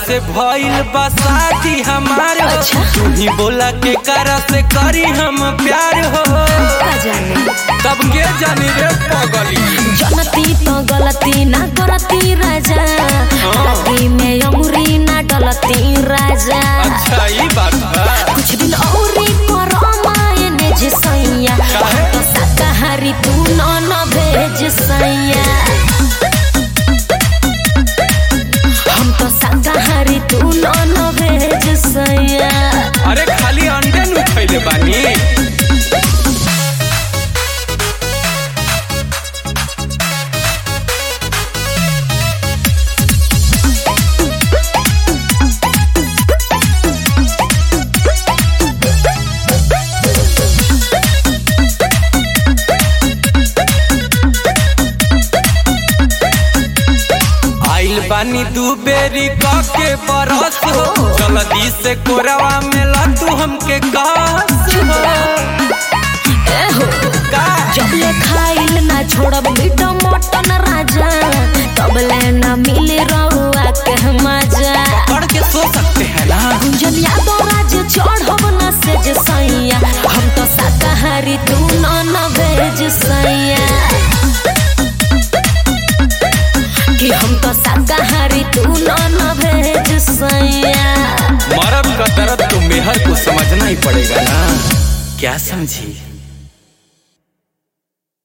से भइल बा शादी हमार हो। अच्छा। तू ही बोला के करा से करी हम प्यार हो। तब के जानी रे पगली, जनती तो गलती ना करती राजा, लगी में अंगुरी ना डलती राजा। अच्छा ये बात है। कुछ दिन औरी करो मायने जे सैया, तो शाकाहारी तू नॉन वेज सैया। हम तो शाकाहारी तू नॉन वेज सैया। अरे खाली अंडे नु खइले बानी। बानी दू बेरी के बरस हो, जल्दी से कोरवा में लड्डू हमके कास हो। जब ले खाइल ना छोड़ब मीठा मटन राजा, तब ले ना मिले रहुआ के मजा। पढ़ के सो सकते हैं ना। गुंजन यादव राज चढ़ब न सेज सैया, हम तो शाकाहारी तू नॉन वेज सैया। कि हम तो शाकाहारी तू नॉन वेज सैया। मर्द का दर्द तो मेहर को समझना ही पड़ेगा ना, क्या समझी।